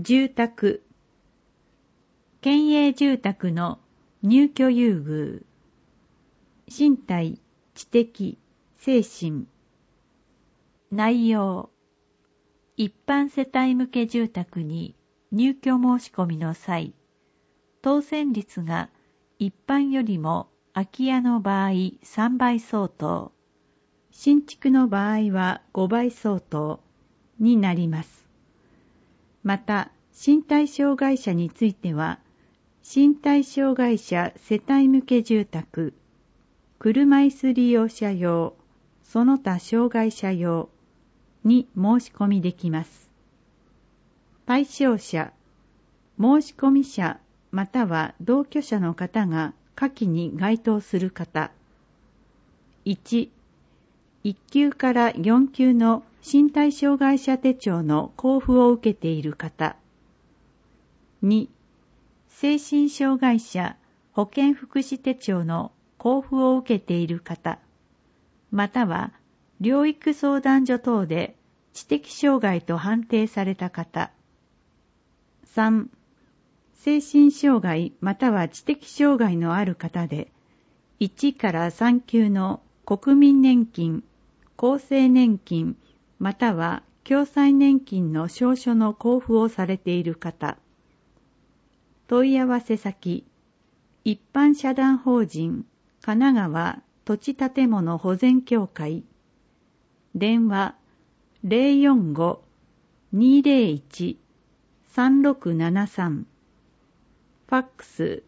住宅、県営住宅の入居優遇、身体、知的、精神。内容、一般世帯向け住宅に入居申し込みの際、当選率が一般よりも空き家の場合3倍相当、新築の場合は5倍相当になります。また、身体障害者については、身体障害者世帯向け住宅、車椅子利用者用、その他障害者用に申し込みできます。対象者、申し込み者または同居者の方が下記に該当する方。1、1級から4級の身体障害者手帳の交付を受けている方。2、精神障害者保健福祉手帳の交付を受けている方、または療育相談所等で知的障害と判定された方。3、精神障害または知的障害のある方で、1から3級の国民年金、厚生年金または共済年金の証書の交付をされている方。問い合わせ先、一般社団法人神奈川土地建物保全協会。電話045-201-3673。ファックス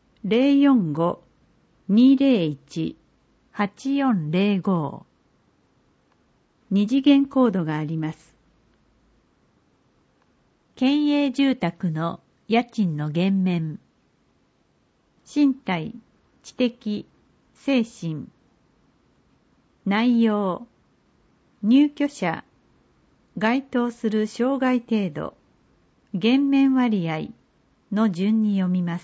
045-201-8405。二次元コードがあります。県営住宅の家賃の減免。身体、知的、精神。内容、入居者、該当する障害程度、減免割合の順に読みます。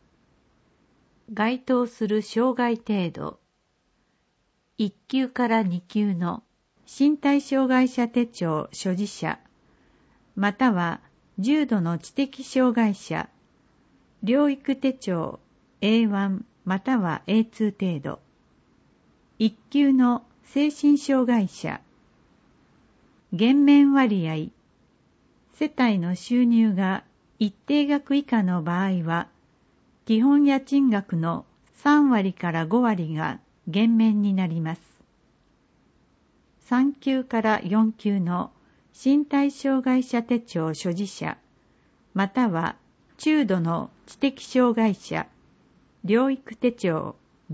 該当する障害程度、1級から2級の身体障害者手帳所持者、または重度の知的障害者、療育手帳 A1 または A2 程度、1級の精神障害者、減免割合、世帯の収入が一定額以下の場合は、基本家賃額の3割から5割が減免になります。3級から4級の身体障害者手帳所持者、または中度の知的障害者、療育手帳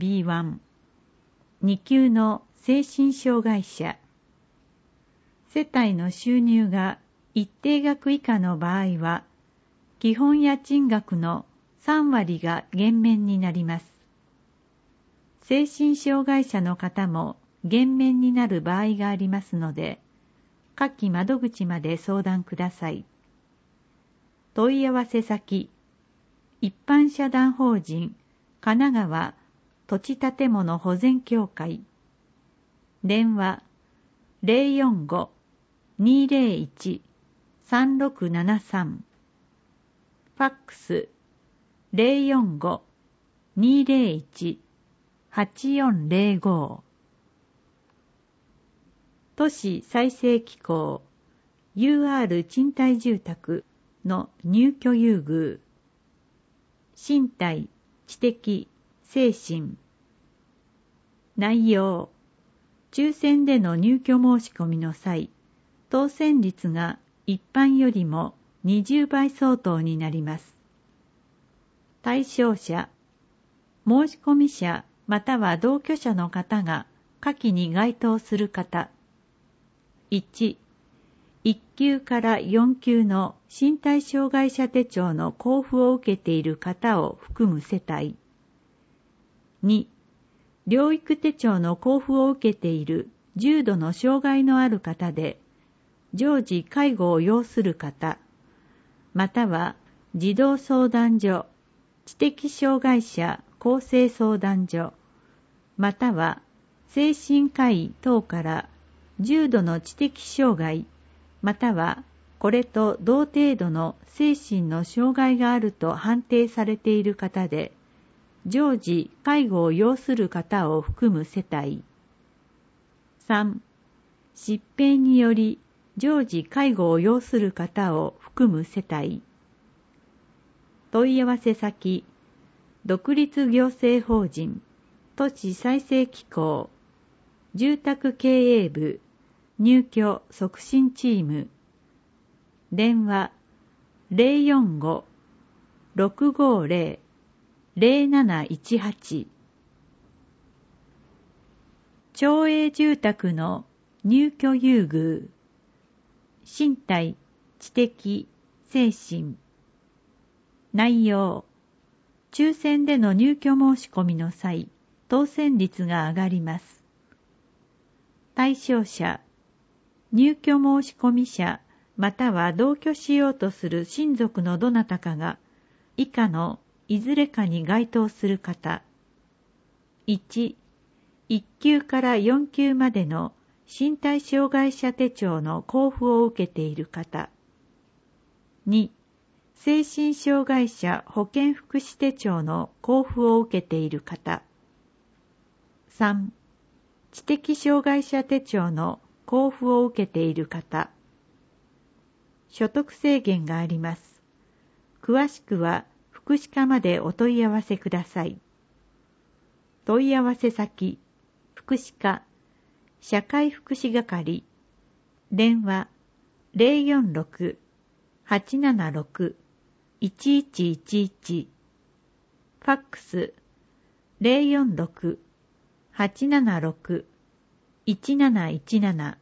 B1、2級の精神障害者、世帯の収入が一定額以下の場合は、基本家賃額の3割が減免になります。精神障害者の方も減免になる場合がありますので、下記窓口まで相談ください。問い合わせ先、一般社団法人神奈川土地建物保全協会。電話045-201-3673。ファックス045-201-8405。都市再生機構 UR 賃貸住宅の入居優遇。身体、知的、精神。内容、抽選での入居申し込みの際、当選率が一般よりも20倍相当になります。対象者、申し込み者または同居者の方が下記に該当する方。1、1級から4級の身体障害者手帳の交付を受けている方を含む世帯。2、療育手帳の交付を受けている重度の障害のある方で、常時介護を要する方、または児童相談所、知的障害者更生相談所、または精神科医等から重度の知的障害、またはこれと同程度の精神の障害があると判定されている方で、常時介護を要する方を含む世帯。3、疾病により常時介護を要する方を含む世帯。問い合わせ先、独立行政法人都市再生機構住宅経営部入居促進チーム。電話 045-650-0718。町営住宅の入居優遇。身体、知的、精神。内容。抽選での入居申し込みの際、当選率が上がります。対象者。入居申し込み者または同居しようとする親族のどなたかが以下のいずれかに該当する方。1、1級から4級までの身体障害者手帳の交付を受けている方。2、精神障害者保健福祉手帳の交付を受けている方。3、知的障害者手帳の交付を受けている方。所得制限があります。詳しくは福祉課までお問い合わせください。問い合わせ先、福祉課、社会福祉係、電話 046-876-1111、ファックス 046-876-1717。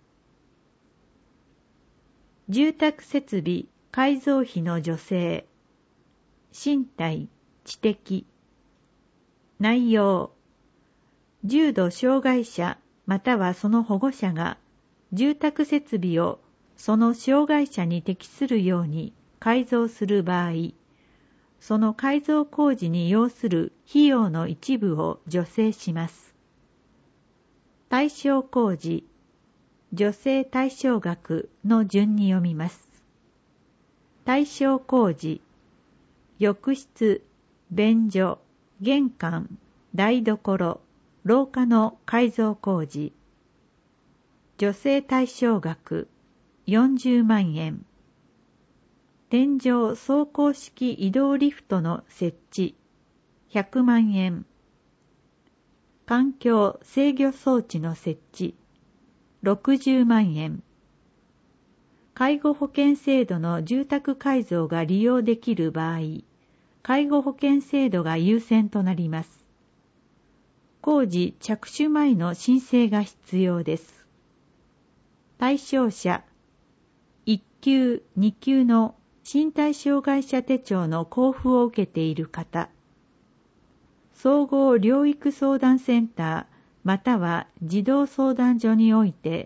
住宅設備改造費の助成。身体、知的。内容。重度障害者またはその保護者が住宅設備をその障害者に適するように改造する場合、その改造工事に要する費用の一部を助成します。対象工事、助成対象額の順に読みます。対象工事、浴室、便所、玄関、台所、廊下の改造工事。助成対象額、40万円。天井走行式移動リフトの設置、100万円。環境制御装置の設置、60万円。介護保険制度の住宅改造が利用できる場合、介護保険制度が優先となります。工事着手前の申請が必要です。対象者、1級、2級の身体障害者手帳の交付を受けている方、総合療育相談センターまたは児童相談所において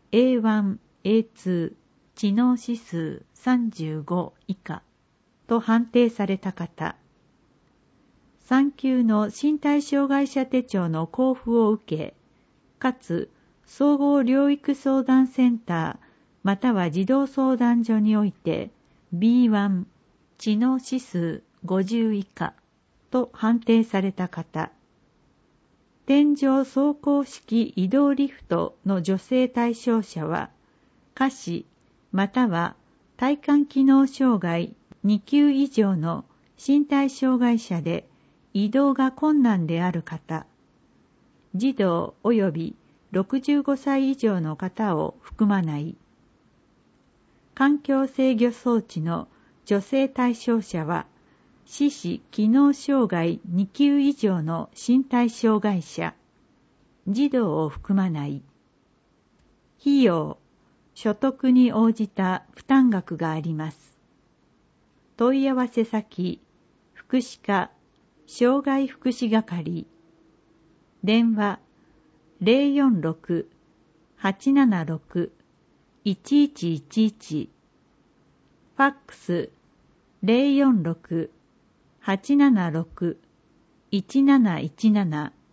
A1、A2、知能指数35以下と判定された方、3級の身体障害者手帳の交付を受け、かつ総合療育相談センターまたは児童相談所において B1、知能指数50以下と判定された方、天井走行式移動リフトの助成対象者は、下肢または体幹機能障害2級以上の身体障害者で移動が困難である方、児童及び65歳以上の方を含まない。環境制御装置の助成対象者は、四肢機能障害2級以上の身体障害者、児童を含まない。費用、所得に応じた負担額があります。問い合わせ先、福祉課、障害福祉係、電話 046-876-1111、ファックス 046-876-1717